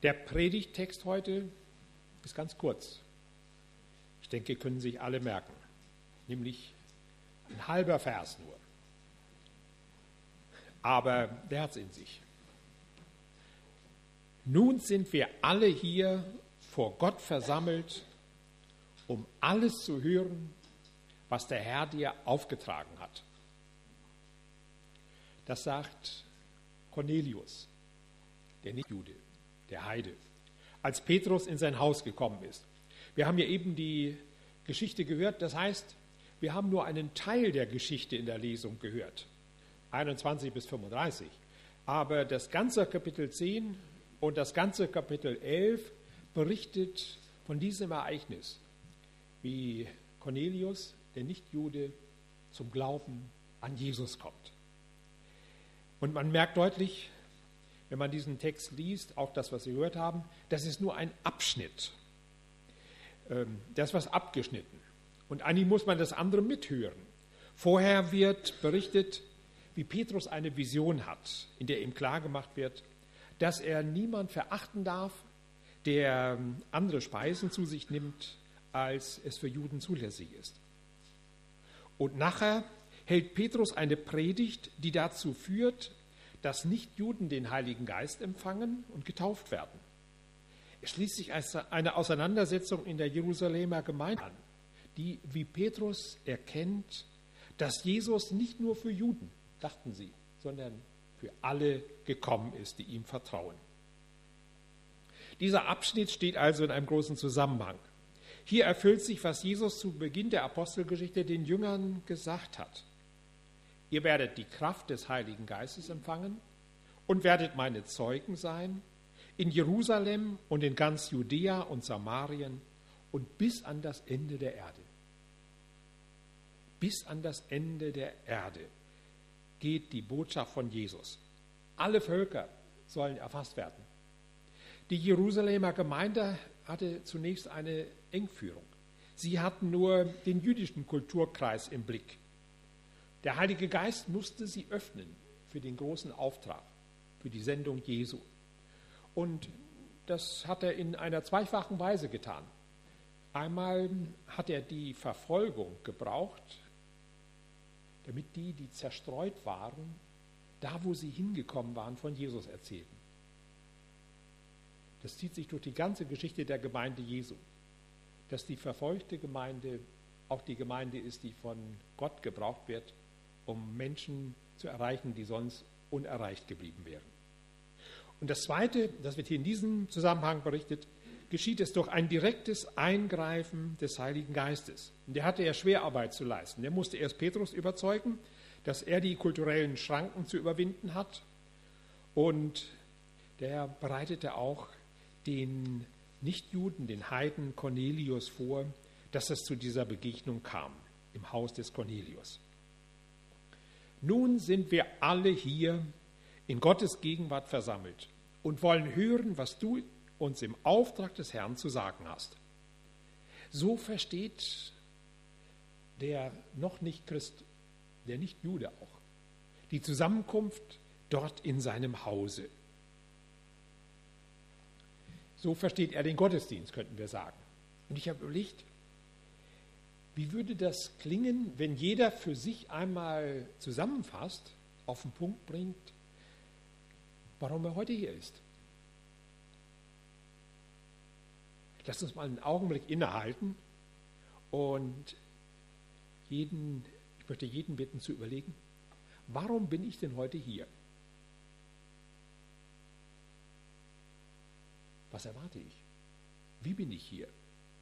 Der Predigttext heute ist ganz kurz. Ich denke, können sich alle merken. Nämlich ein halber Vers nur. Aber der hat es in sich. Nun sind wir alle hier vor Gott versammelt, um alles zu hören, was der Herr dir aufgetragen hat. Das sagt Cornelius, der Nichtjude, der Heide, als Petrus in sein Haus gekommen ist. Wir haben ja eben die Geschichte gehört, das heißt, wir haben nur einen Teil der Geschichte in der Lesung gehört, 21 bis 35. Aber das ganze Kapitel 10 und das ganze Kapitel 11 berichtet von diesem Ereignis, wie Cornelius, der Nichtjude, zum Glauben an Jesus kommt. Und man merkt deutlich, wenn man diesen Text liest, auch das, was Sie gehört haben, das ist nur ein Abschnitt. Da ist was abgeschnitten. Und eigentlich muss man das andere mithören. Vorher wird berichtet, wie Petrus eine Vision hat, in der ihm klargemacht wird, dass er niemand verachten darf, der andere Speisen zu sich nimmt, als es für Juden zulässig ist. Und nachher hält Petrus eine Predigt, die dazu führt, dass Nichtjuden den Heiligen Geist empfangen und getauft werden. Es schließt sich eine Auseinandersetzung in der Jerusalemer Gemeinde an, die, wie Petrus erkennt, dass Jesus nicht nur für Juden, dachten sie, sondern für alle gekommen ist, die ihm vertrauen. Dieser Abschnitt steht also in einem großen Zusammenhang. Hier erfüllt sich, was Jesus zu Beginn der Apostelgeschichte den Jüngern gesagt hat. Ihr werdet die Kraft des Heiligen Geistes empfangen und werdet meine Zeugen sein in Jerusalem und in ganz Judäa und Samarien und bis an das Ende der Erde. Bis an das Ende der Erde geht die Botschaft von Jesus. Alle Völker sollen erfasst werden. Die Jerusalemer Gemeinde hatte zunächst eine Engführung. Sie hatten nur den jüdischen Kulturkreis im Blick. Der Heilige Geist musste sie öffnen für den großen Auftrag, für die Sendung Jesu. Und das hat er in einer zweifachen Weise getan. Einmal hat er die Verfolgung gebraucht, damit die zerstreut waren, da wo sie hingekommen waren, von Jesus erzählten. Das zieht sich durch die ganze Geschichte der Gemeinde Jesu, dass die verfolgte Gemeinde auch die Gemeinde ist, die von Gott gebraucht wird, um Menschen zu erreichen, die sonst unerreicht geblieben wären. Und das Zweite, das wird hier in diesem Zusammenhang berichtet, geschieht es durch ein direktes Eingreifen des Heiligen Geistes. Und der hatte ja Schwerarbeit zu leisten. Der musste erst Petrus überzeugen, dass er die kulturellen Schranken zu überwinden hat. Und der bereitete auch den Nichtjuden, den Heiden Cornelius vor, dass es zu dieser Begegnung kam im Haus des Cornelius. Nun sind wir alle hier in Gottes Gegenwart versammelt und wollen hören, was du uns im Auftrag des Herrn zu sagen hast. So versteht der noch nicht Christ, der Nicht-Jude auch, die Zusammenkunft dort in seinem Hause. So versteht er den Gottesdienst, könnten wir sagen. Und ich habe überlegt, wie würde das klingen, wenn jeder für sich einmal zusammenfasst, auf den Punkt bringt, warum er heute hier ist. Lasst uns mal einen Augenblick innehalten und ich möchte jeden bitten zu überlegen, warum bin ich denn heute hier? Was erwarte ich? Wie bin ich hier?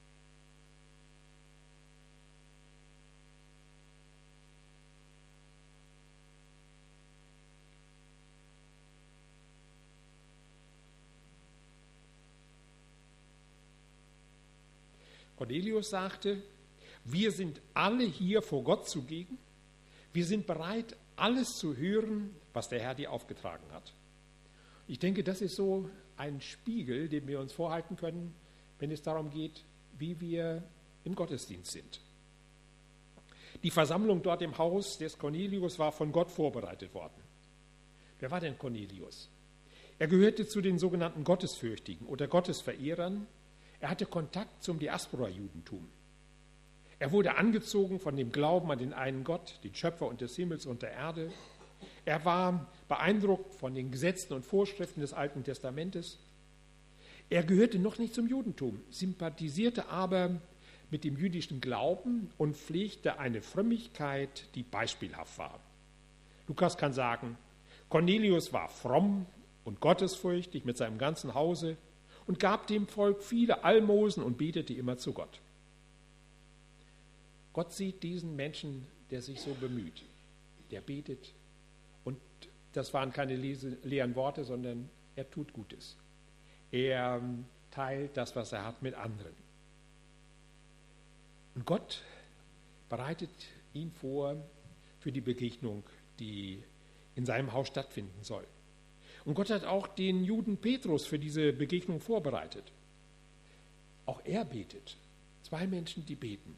Cornelius sagte, wir sind alle hier vor Gott zugegen. Wir sind bereit, alles zu hören, was der Herr dir aufgetragen hat. Ich denke, das ist so ein Spiegel, den wir uns vorhalten können, wenn es darum geht, wie wir im Gottesdienst sind. Die Versammlung dort im Haus des Cornelius war von Gott vorbereitet worden. Wer war denn Cornelius? Er gehörte zu den sogenannten Gottesfürchtigen oder Gottesverehrern. Er hatte Kontakt zum Diaspora-Judentum. Er wurde angezogen von dem Glauben an den einen Gott, den Schöpfer und des Himmels und der Erde. Er war beeindruckt von den Gesetzen und Vorschriften des Alten Testamentes. Er gehörte noch nicht zum Judentum, sympathisierte aber mit dem jüdischen Glauben und pflegte eine Frömmigkeit, die beispielhaft war. Lukas kann sagen, Cornelius war fromm und gottesfürchtig mit seinem ganzen Hause und gab dem Volk viele Almosen und betete immer zu Gott. Gott sieht diesen Menschen, der sich so bemüht, der betet. Und das waren keine leeren Worte, sondern er tut Gutes. Er teilt das, was er hat, mit anderen. Und Gott bereitet ihn vor für die Begegnung, die in seinem Haus stattfinden soll. Und Gott hat auch den Juden Petrus für diese Begegnung vorbereitet. Auch er betet. 2 Menschen, die beten.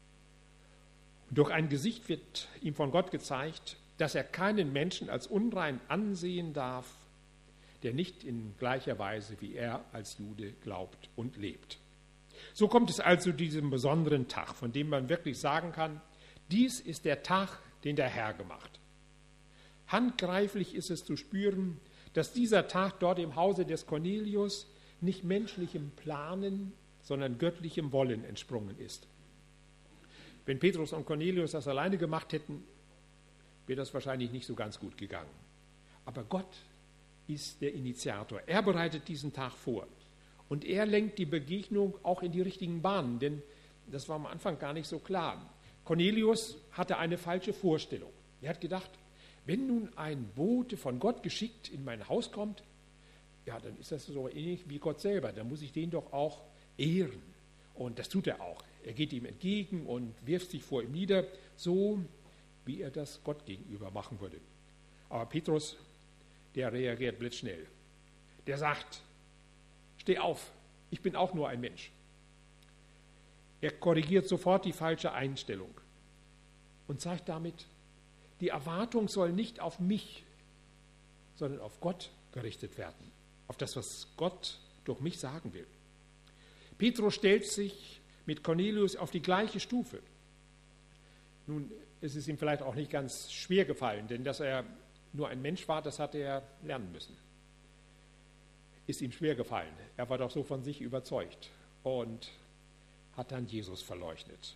Und durch ein Gesicht wird ihm von Gott gezeigt, dass er keinen Menschen als unrein ansehen darf, der nicht in gleicher Weise wie er als Jude glaubt und lebt. So kommt es also zu diesem besonderen Tag, von dem man wirklich sagen kann, dies ist der Tag, den der Herr gemacht. Handgreiflich ist es zu spüren, dass dieser Tag dort im Hause des Cornelius nicht menschlichem Planen, sondern göttlichem Wollen entsprungen ist. Wenn Petrus und Cornelius das alleine gemacht hätten, wäre das wahrscheinlich nicht so ganz gut gegangen. Aber Gott ist der Initiator. Er bereitet diesen Tag vor. Und er lenkt die Begegnung auch in die richtigen Bahnen, denn das war am Anfang gar nicht so klar. Cornelius hatte eine falsche Vorstellung. Er hat gedacht, wenn nun ein Bote von Gott geschickt in mein Haus kommt, ja, dann ist das so ähnlich wie Gott selber. Dann muss ich den doch auch ehren. Und das tut er auch. Er geht ihm entgegen und wirft sich vor ihm nieder, so wie er das Gott gegenüber machen würde. Aber Petrus, der reagiert blitzschnell. Der sagt, steh auf, ich bin auch nur ein Mensch. Er korrigiert sofort die falsche Einstellung und zeigt damit, die Erwartung soll nicht auf mich, sondern auf Gott gerichtet werden, auf das, was Gott durch mich sagen will. Petrus stellt sich mit Cornelius auf die gleiche Stufe. Nun ist es ihm vielleicht auch nicht ganz schwer gefallen, denn dass er nur ein Mensch war, das hat er lernen müssen. Ist ihm schwer gefallen. Er war doch so von sich überzeugt und hat dann Jesus verleugnet.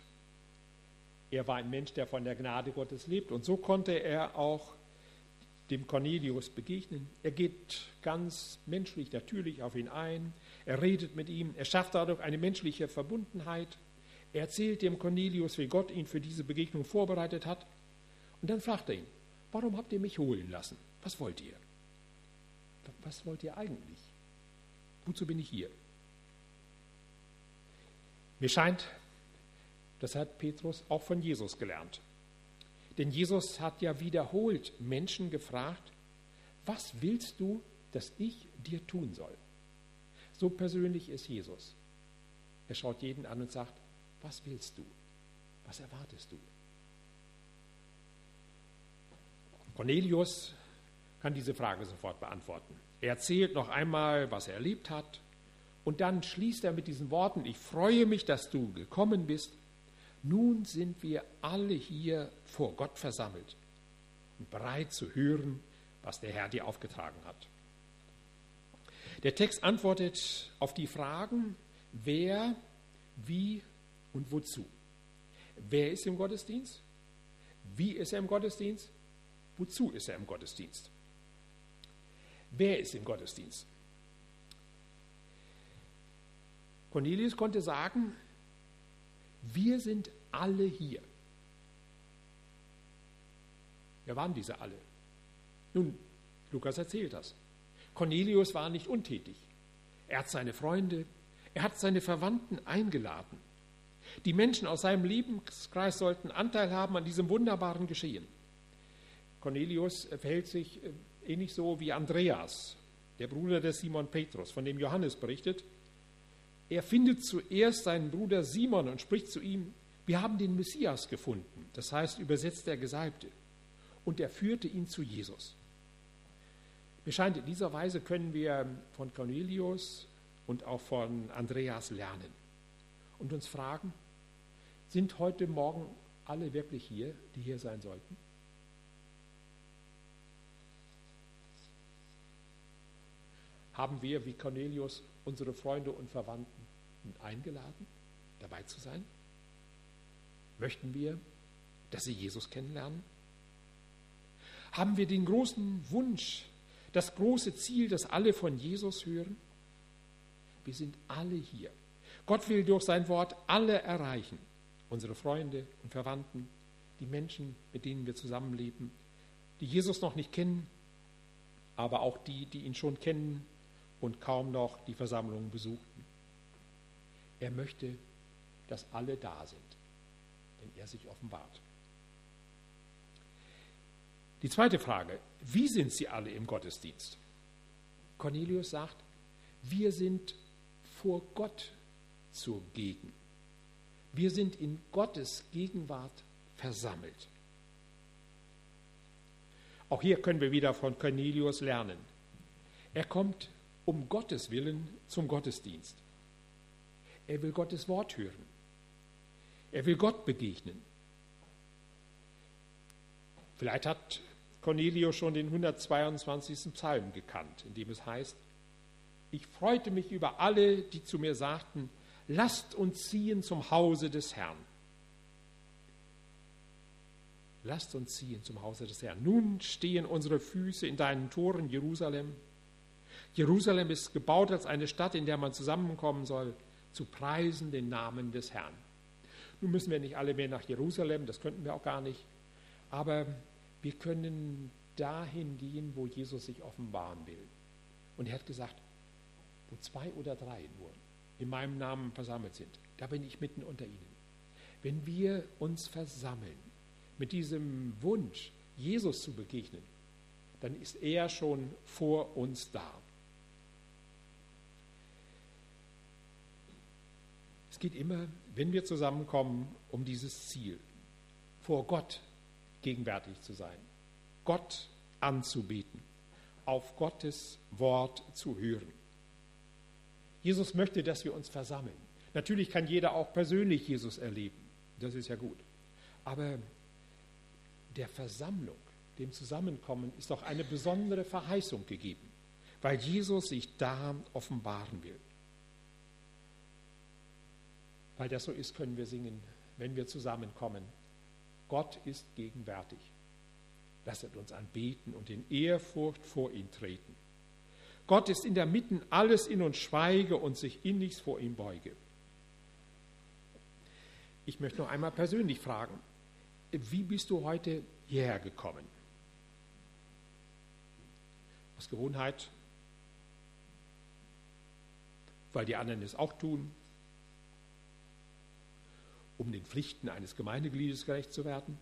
Er war ein Mensch, der von der Gnade Gottes lebt und so konnte er auch dem Cornelius begegnen. Er geht ganz menschlich, natürlich auf ihn ein. Er redet mit ihm. Er schafft dadurch eine menschliche Verbundenheit. Er erzählt dem Cornelius, wie Gott ihn für diese Begegnung vorbereitet hat. Und dann fragt er ihn, warum habt ihr mich holen lassen? Was wollt ihr? Was wollt ihr eigentlich? Wozu bin ich hier? Mir scheint, das hat Petrus auch von Jesus gelernt. Denn Jesus hat ja wiederholt Menschen gefragt, was willst du, dass ich dir tun soll? So persönlich ist Jesus. Er schaut jeden an und sagt, was willst du? Was erwartest du? Cornelius kann diese Frage sofort beantworten. Er erzählt noch einmal, was er erlebt hat und dann schließt er mit diesen Worten, ich freue mich, dass du gekommen bist. Nun sind wir alle hier vor Gott versammelt und bereit zu hören, was der Herr dir aufgetragen hat. Der Text antwortet auf die Fragen, wer, wie und wozu. Wer ist im Gottesdienst? Wie ist er im Gottesdienst? Wozu ist er im Gottesdienst? Wer ist im Gottesdienst? Cornelius konnte sagen, wir sind alle hier. Wer waren diese alle? Nun, Lukas erzählt das. Cornelius war nicht untätig. Er hat seine Freunde, er hat seine Verwandten eingeladen. Die Menschen aus seinem Lebenskreis sollten Anteil haben an diesem wunderbaren Geschehen. Cornelius verhält sich ähnlich so wie Andreas, der Bruder des Simon Petrus, von dem Johannes berichtet. Er findet zuerst seinen Bruder Simon und spricht zu ihm, wir haben den Messias gefunden, das heißt übersetzt der Gesalbte. Und er führte ihn zu Jesus. Mir scheint, in dieser Weise können wir von Cornelius und auch von Andreas lernen und uns fragen, sind heute Morgen alle wirklich hier, die hier sein sollten? Haben wir, wie Cornelius, unsere Freunde und Verwandten eingeladen, dabei zu sein? Möchten wir, dass sie Jesus kennenlernen? Haben wir den großen Wunsch, das große Ziel, dass alle von Jesus hören? Wir sind alle hier. Gott will durch sein Wort alle erreichen. Unsere Freunde und Verwandten, die Menschen, mit denen wir zusammenleben, die Jesus noch nicht kennen, aber auch die, die ihn schon kennen und kaum noch die Versammlung besuchten. Er möchte, dass alle da sind, wenn er sich offenbart. Die zweite Frage, wie sind sie alle im Gottesdienst? Cornelius sagt, wir sind vor Gott zugegen. Wir sind in Gottes Gegenwart versammelt. Auch hier können wir wieder von Cornelius lernen. Er kommt um Gottes Willen zum Gottesdienst. Er will Gottes Wort hören. Er will Gott begegnen. Vielleicht hat Cornelius schon den 122. Psalm gekannt, in dem es heißt, ich freute mich über alle, die zu mir sagten, lasst uns ziehen zum Hause des Herrn. Lasst uns ziehen zum Hause des Herrn. Nun stehen unsere Füße in deinen Toren, Jerusalem. Jerusalem ist gebaut als eine Stadt, in der man zusammenkommen soll, zu preisen den Namen des Herrn. Nun müssen wir nicht alle mehr nach Jerusalem, das könnten wir auch gar nicht, aber wir können dahin gehen, wo Jesus sich offenbaren will. Und er hat gesagt, wo 2 oder 3 nur in meinem Namen versammelt sind, da bin ich mitten unter ihnen. Wenn wir uns versammeln mit diesem Wunsch, Jesus zu begegnen, dann ist er schon vor uns da. Es geht immer, wenn wir zusammenkommen, um dieses Ziel, vor Gott gegenwärtig zu sein, Gott anzubeten, auf Gottes Wort zu hören. Jesus möchte, dass wir uns versammeln. Natürlich kann jeder auch persönlich Jesus erleben, das ist ja gut. Aber der Versammlung, dem Zusammenkommen, ist auch eine besondere Verheißung gegeben, weil Jesus sich da offenbaren will. Weil das so ist, können wir singen, wenn wir zusammenkommen. Gott ist gegenwärtig. Lasset uns anbeten und in Ehrfurcht vor ihn treten. Gott ist in der Mitte, alles in uns schweige und sich innigst vor ihm beuge. Ich möchte noch einmal persönlich fragen, wie bist du heute hierher gekommen? Aus Gewohnheit? Weil die anderen es auch tun? Um den Pflichten eines Gemeindegliedes gerecht zu werden?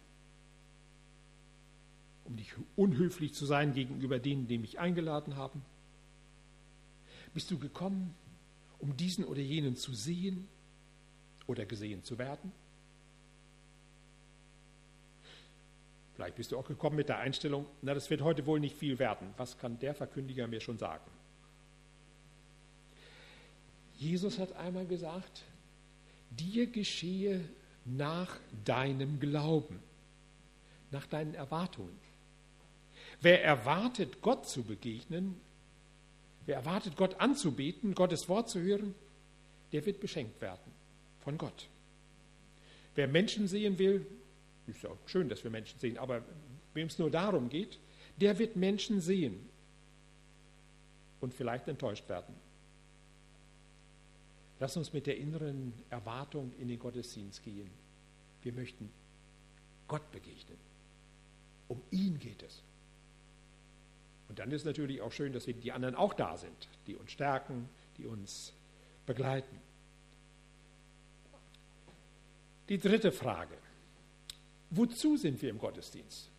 Um nicht unhöflich zu sein gegenüber denen, die mich eingeladen haben? Bist du gekommen, um diesen oder jenen zu sehen oder gesehen zu werden? Vielleicht bist du auch gekommen mit der Einstellung, na, das wird heute wohl nicht viel werden. Was kann der Verkündiger mir schon sagen? Jesus hat einmal gesagt, dir geschehe nach deinem Glauben, nach deinen Erwartungen. Wer erwartet, Gott zu begegnen, wer erwartet, Gott anzubeten, Gottes Wort zu hören, der wird beschenkt werden von Gott. Wer Menschen sehen will, ist ja schön, dass wir Menschen sehen, aber wem es nur darum geht, der wird Menschen sehen und vielleicht enttäuscht werden. Lass uns mit der inneren Erwartung in den Gottesdienst gehen. Wir möchten Gott begegnen. Um ihn geht es. Und dann ist natürlich auch schön, dass die anderen auch da sind, die uns stärken, die uns begleiten. Die dritte Frage. Wozu sind wir im Gottesdienst?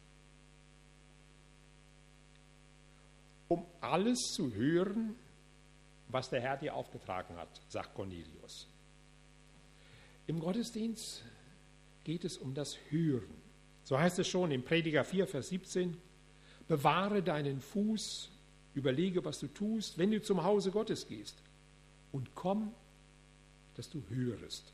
Um alles zu hören, was der Herr dir aufgetragen hat, sagt Cornelius. Im Gottesdienst geht es um das Hören. So heißt es schon im Prediger 4, Vers 17, bewahre deinen Fuß Überlege, was du tust, wenn du zum Hause Gottes gehst. Und komm, dass du hörest.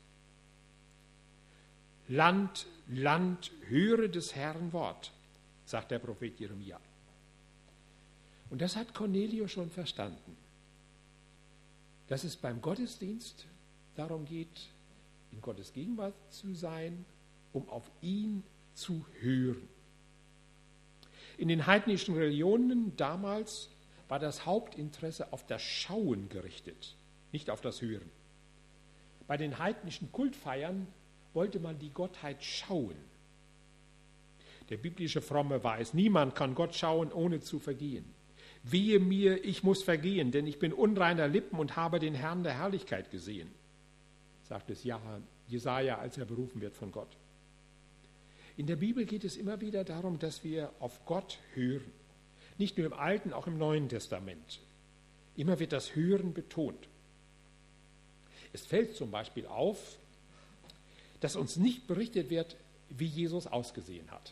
Land, höre des Herrn Wort, sagt der Prophet Jeremia. Und das hat Cornelius schon verstanden, dass es beim Gottesdienst darum geht, in Gottes Gegenwart zu sein, um auf ihn zu hören. In den heidnischen Religionen damals war das Hauptinteresse auf das Schauen gerichtet, nicht auf das Hören. Bei den heidnischen Kultfeiern wollte man die Gottheit schauen. Der biblische Fromme weiß, niemand kann Gott schauen, ohne zu vergehen. Wehe mir, ich muss vergehen, denn ich bin unreiner Lippen und habe den Herrn der Herrlichkeit gesehen, sagt es Jesaja, als er berufen wird von Gott. In der Bibel geht es immer wieder darum, dass wir auf Gott hören. Nicht nur im Alten, auch im Neuen Testament. Immer wird das Hören betont. Es fällt zum Beispiel auf, dass uns nicht berichtet wird, wie Jesus ausgesehen hat.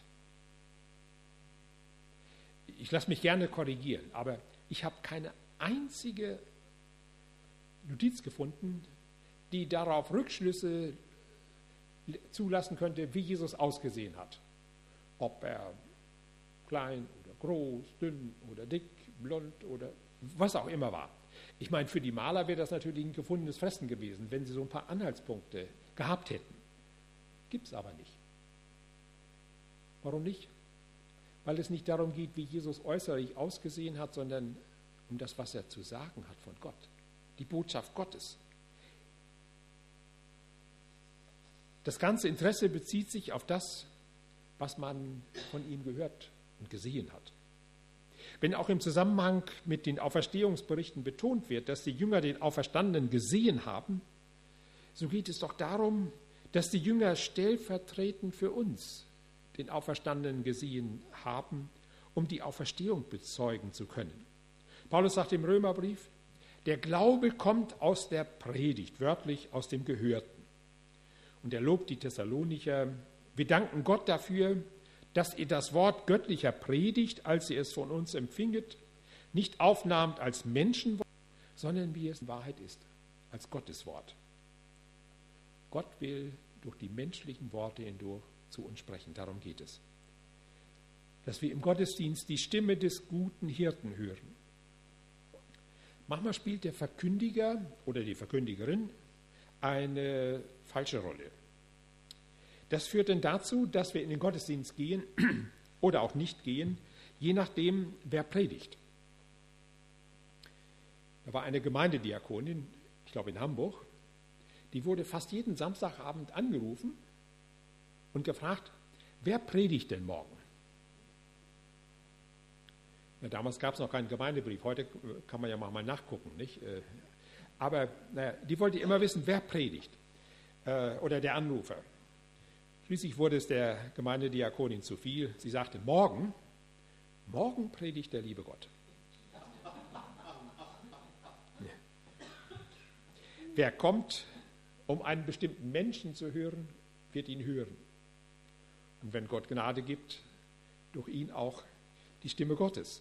Ich lasse mich gerne korrigieren, aber ich habe keine einzige Notiz gefunden, die darauf Rückschlüsse zulassen könnte, wie Jesus ausgesehen hat. Ob er klein oder groß, dünn oder dick, blond oder was auch immer war. Ich meine, für die Maler wäre das natürlich ein gefundenes Fressen gewesen, wenn sie so ein paar Anhaltspunkte gehabt hätten. Gibt es aber nicht. Warum nicht? Weil es nicht darum geht, wie Jesus äußerlich ausgesehen hat, sondern um das, was er zu sagen hat von Gott. Die Botschaft Gottes. Das ganze Interesse bezieht sich auf das, was man von ihm gehört und gesehen hat. Wenn auch im Zusammenhang mit den Auferstehungsberichten betont wird, dass die Jünger den Auferstandenen gesehen haben, so geht es doch darum, dass die Jünger stellvertretend für uns den Auferstandenen gesehen haben, um die Auferstehung bezeugen zu können. Paulus sagt im Römerbrief, der Glaube kommt aus der Predigt, wörtlich aus dem Gehörten. Und er lobt die Thessalonicher, wir danken Gott dafür, dass ihr das Wort göttlicher Predigt, als ihr es von uns empfinget, nicht aufnahmt als Menschenwort, sondern wie es in Wahrheit ist, als Gottes Wort. Gott will durch die menschlichen Worte hindurch zu uns sprechen, darum geht es. Dass wir im Gottesdienst die Stimme des guten Hirten hören. Manchmal spielt der Verkündiger oder die Verkündigerin eine falsche Rolle. Das führt dann dazu, dass wir in den Gottesdienst gehen oder auch nicht gehen, je nachdem, wer predigt. Da war eine Gemeindediakonin, ich glaube in Hamburg, die wurde fast jeden Samstagabend angerufen und gefragt, wer predigt denn morgen? Ja, damals gab es noch keinen Gemeindebrief, heute kann man ja mal nachgucken, nicht? Aber die wollte immer wissen, wer predigt oder der Anrufer. Schließlich wurde es der Gemeindediakonin zu viel. Sie sagte, morgen predigt der liebe Gott. Ja. Wer kommt, um einen bestimmten Menschen zu hören, wird ihn hören. Und wenn Gott Gnade gibt, durch ihn auch die Stimme Gottes.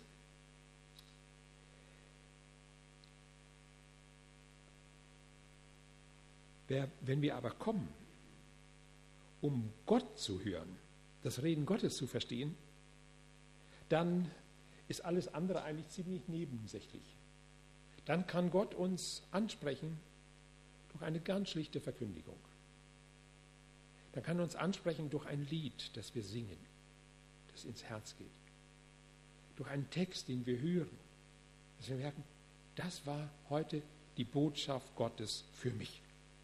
Wenn wir aber kommen, um Gott zu hören, das Reden Gottes zu verstehen, dann ist alles andere eigentlich ziemlich nebensächlich. Dann kann Gott uns ansprechen durch eine ganz schlichte Verkündigung. Dann kann er uns ansprechen durch ein Lied, das wir singen, das ins Herz geht. Durch einen Text, den wir hören, dass wir merken, das war heute die Botschaft Gottes für mich.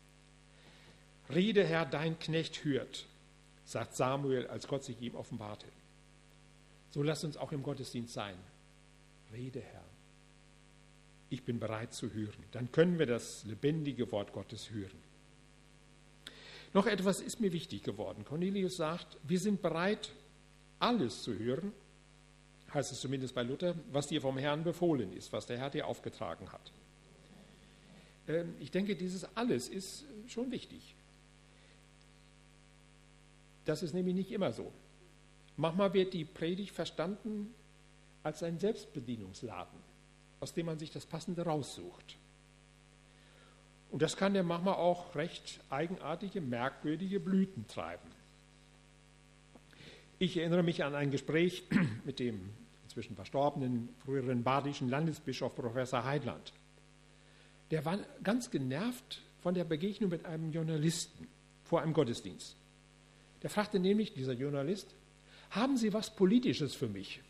Rede, Herr, dein Knecht hört, sagt Samuel, als Gott sich ihm offenbarte. So lass uns auch im Gottesdienst sein. Rede, Herr. Ich bin bereit zu hören. Dann können wir das lebendige Wort Gottes hören. Noch etwas ist mir wichtig geworden. Cornelius sagt, wir sind bereit, alles zu hören, heißt es zumindest bei Luther, was dir vom Herrn befohlen ist, was der Herr dir aufgetragen hat. Ich denke, dieses alles ist schon wichtig. Das ist nämlich nicht immer so. Manchmal wird die Predigt verstanden als ein Selbstbedienungsladen. aus dem man sich das Passende raussucht. Und das kann ja manchmal auch recht eigenartige, merkwürdige Blüten treiben. Ich erinnere mich an ein Gespräch mit dem inzwischen verstorbenen früheren badischen Landesbischof Professor Heidland. Der war ganz genervt von der Begegnung mit einem Journalisten vor einem Gottesdienst. Der fragte nämlich, dieser Journalist, haben Sie was Politisches für mich?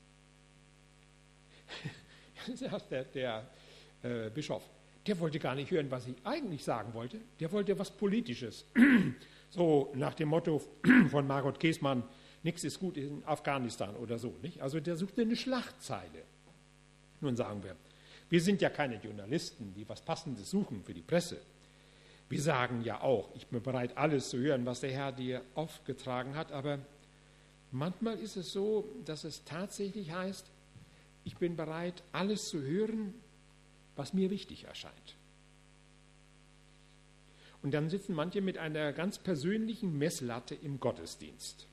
Der Bischof, der wollte gar nicht hören, was ich eigentlich sagen wollte. Der wollte was Politisches. So nach dem Motto von Margot Käßmann, nichts ist gut in Afghanistan oder so. Nicht? Also der suchte eine Schlagzeile. Nun sagen wir sind ja keine Journalisten, die was Passendes suchen für die Presse. Wir sagen ja auch, ich bin bereit, alles zu hören, was der Herr dir aufgetragen hat, aber manchmal ist es so, dass es tatsächlich heißt, ich bin bereit, alles zu hören, was mir wichtig erscheint. Und dann sitzen manche mit einer ganz persönlichen Messlatte im Gottesdienst.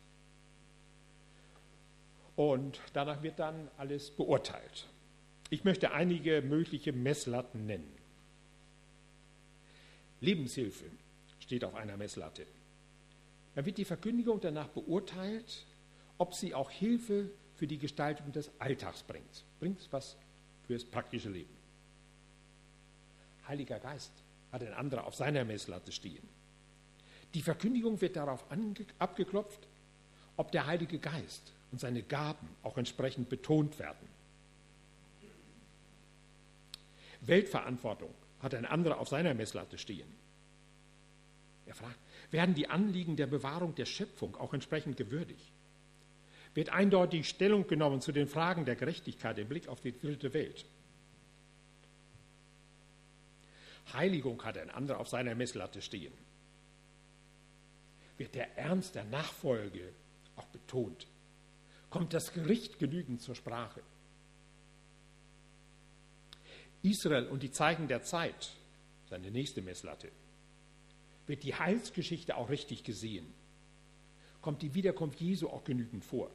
Und danach wird dann alles beurteilt. Ich möchte einige mögliche Messlatten nennen. Lebenshilfe steht auf einer Messlatte. Dann wird die Verkündigung danach beurteilt, ob sie auch Hilfe für die Gestaltung des Alltags bringt. Bringt was fürs praktische Leben. Heiliger Geist hat ein anderer auf seiner Messlatte stehen. Die Verkündigung wird darauf abgeklopft, ob der Heilige Geist und seine Gaben auch entsprechend betont werden. Weltverantwortung hat ein anderer auf seiner Messlatte stehen. Er fragt, werden die Anliegen der Bewahrung der Schöpfung auch entsprechend gewürdigt? Wird eindeutig Stellung genommen zu den Fragen der Gerechtigkeit im Blick auf die dritte Welt? Heiligung hat ein anderer auf seiner Messlatte stehen. Wird der Ernst der Nachfolge auch betont? Kommt das Gericht genügend zur Sprache? Israel und die Zeichen der Zeit, seine nächste Messlatte. Wird die Heilsgeschichte auch richtig gesehen? Kommt die Wiederkunft Jesu auch genügend vor?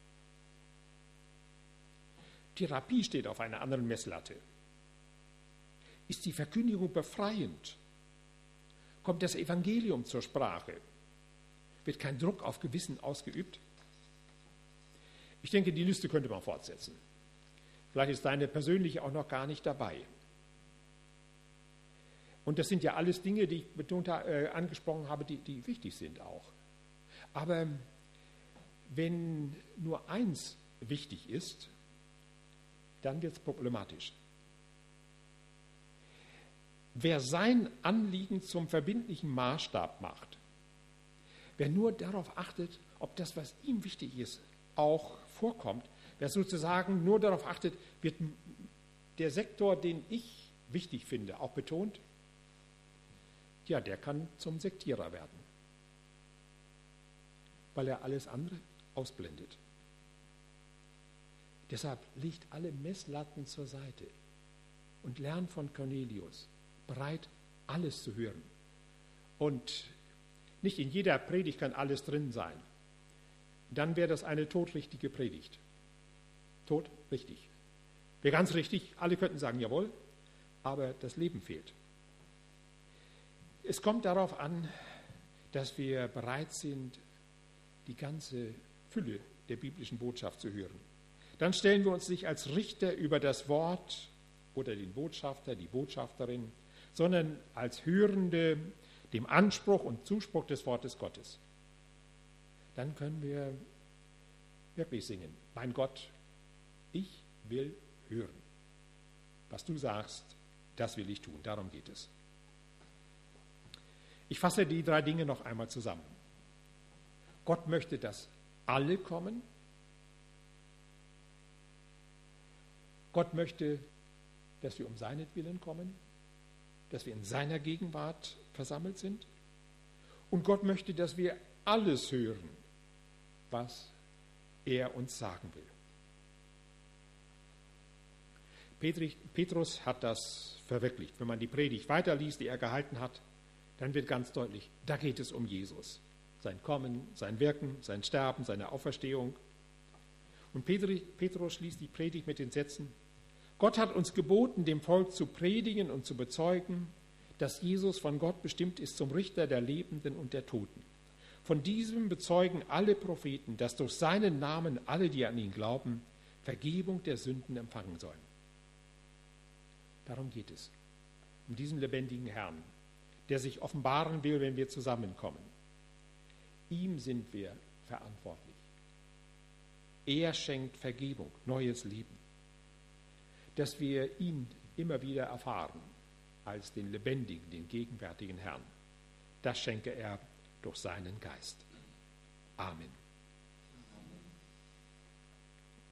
Therapie steht auf einer anderen Messlatte. Ist die Verkündigung befreiend? Kommt das Evangelium zur Sprache? Wird kein Druck auf Gewissen ausgeübt? Ich denke, die Liste könnte man fortsetzen. Vielleicht ist deine persönliche auch noch gar nicht dabei. Und das sind ja alles Dinge, die ich angesprochen habe, die wichtig sind auch. Aber wenn nur eins wichtig ist, dann wird es problematisch. Wer sein Anliegen zum verbindlichen Maßstab macht, wer nur darauf achtet, ob das, was ihm wichtig ist, auch vorkommt, wer sozusagen nur darauf achtet, wird der Sektor, den ich wichtig finde, auch betont, ja, der kann zum Sektierer werden, weil er alles andere ausblendet. Deshalb legt alle Messlatten zur Seite und lernt von Cornelius, bereit, alles zu hören. Und nicht in jeder Predigt kann alles drin sein. Dann wäre das eine todrichtige Predigt. Todrichtig. Wäre ganz richtig, alle könnten sagen, jawohl, aber das Leben fehlt. Es kommt darauf an, dass wir bereit sind, die ganze Fülle der biblischen Botschaft zu hören. Dann stellen wir uns nicht als Richter über das Wort oder den Botschafter, die Botschafterin, sondern als Hörende dem Anspruch und Zuspruch des Wortes Gottes. Dann können wir wirklich singen, mein Gott, ich will hören. Was du sagst, das will ich tun. Darum geht es. Ich fasse die 3 Dinge noch einmal zusammen. Gott möchte, dass alle kommen. Gott möchte, dass wir um seinetwillen kommen, dass wir in seiner Gegenwart versammelt sind. Und Gott möchte, dass wir alles hören, was er uns sagen will. Petrus hat das verwirklicht. Wenn man die Predigt weiterliest, die er gehalten hat, dann wird ganz deutlich, da geht es um Jesus. Sein Kommen, sein Wirken, sein Sterben, seine Auferstehung. Und Petrus schließt die Predigt mit den Sätzen, Gott hat uns geboten, dem Volk zu predigen und zu bezeugen, dass Jesus von Gott bestimmt ist zum Richter der Lebenden und der Toten. Von diesem bezeugen alle Propheten, dass durch seinen Namen alle, die an ihn glauben, Vergebung der Sünden empfangen sollen. Darum geht es, um diesen lebendigen Herrn, der sich offenbaren will, wenn wir zusammenkommen. Ihm sind wir verantwortlich. Er schenkt Vergebung, neues Leben. Dass wir ihn immer wieder erfahren als den lebendigen, den gegenwärtigen Herrn. Das schenke er durch seinen Geist. Amen.